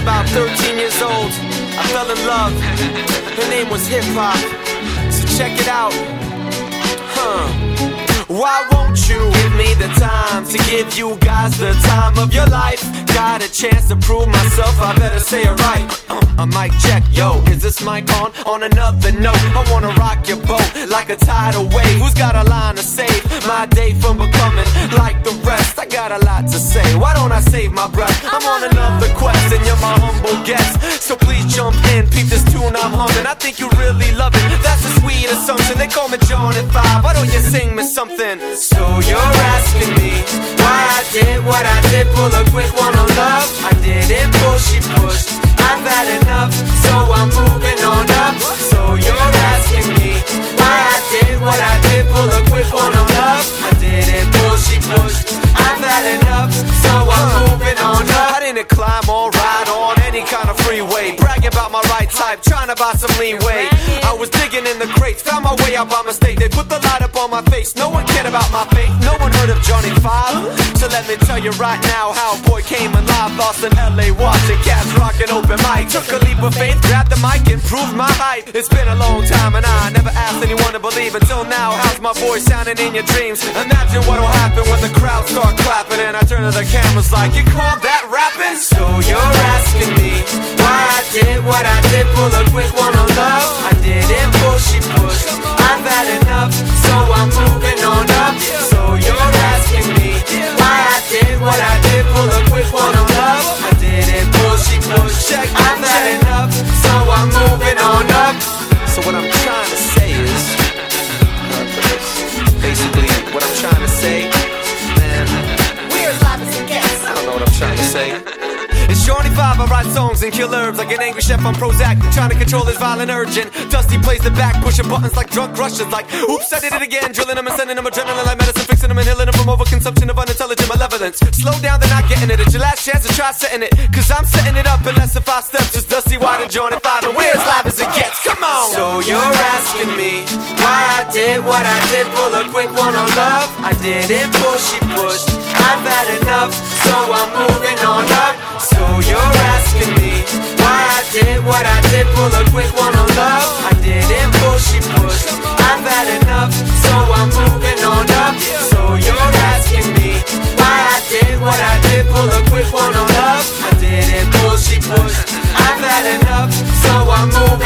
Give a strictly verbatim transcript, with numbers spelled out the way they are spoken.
about thirteen years old, I fell in love. Her name was Hip Hop. So check it out. Huh. Why won't you give me the time to give you guys the time of your life? Got a chance to prove myself, I better say it right. uh, A mic check, yo, is this mic on? On another note, I wanna rock your boat like a tidal wave. Who's got a line to save my day from becoming like the rest? I got a lot to say, why don't I save my breath? I'm on another quest and you're my humble guest, so please jump in, peep this tune I'm humming. I think you really love it, that's a sweet assumption. They call me John at five, why don't you sing me something? So you're asking me why I did what I did, pull a quick one on love. I didn't push, she pushed, I've had enough, so I'm moving on up. So you're asking me why I did what I did, pull a quick one on love. I didn't push, she pushed, I've had enough, so I'm moving on up. I didn't climb or ride on any kind of freeway, bragging about my right type, trying to buy some leeway. I was digging in the crates, found my way out by mistake. They put the light up on my face, no one cared about my fate. No one heard of Johnny Five, so let me tell you right now how a boy came alive, lost in L A watching cats rocking open mic. Took a leap of faith, grabbed the mic, and proved my height. It's been a long time and I never asked anyone to believe until now. How's my voice sounding in your dreams? Imagine what'll happen when the crowd start clapping and I turn to the cameras like, you call that rapping? So you're asking me why I did what I did, pull a quick one on love. I didn't push, she pushed, I've had enough, so I'm moving on up. So you're asking me why I did what I did, pull a quick one on love. I didn't push, she pushed, I've had enough, so I'm moving on up. So what I'm trying to say is, basically what I'm trying to say, man, we're as live as it gets. I don't know what I'm trying to say. It's Johnny Five, I write songs and kill herbs like an angry chef on Prozac, trying to control his violent urgent. Dusty plays the back, pushing buttons like drug rushers, like, oops, I did it again, drilling them and sending them adrenaline like medicine, fixing them and healing them from overconsumption of unintelligent malevolence. Slow down, they're not getting it, it's your last chance to try setting it, cause I'm setting it up in less than five steps. Just Dusty White and Johnny Five, and we're as live as it gets, come on! So you're asking me why I did what I did, pull a quick one on love. I didn't push, she pushed, I've had enough, so I'm moving on up. So you're asking me why I did what I did, pull a quick one on love. I didn't push, she pushed, I've had enough, so I'm moving on up. So you're asking me why I did what I did, pull a quick one on love. I didn't push, she pushed, I've had enough, so I'm moving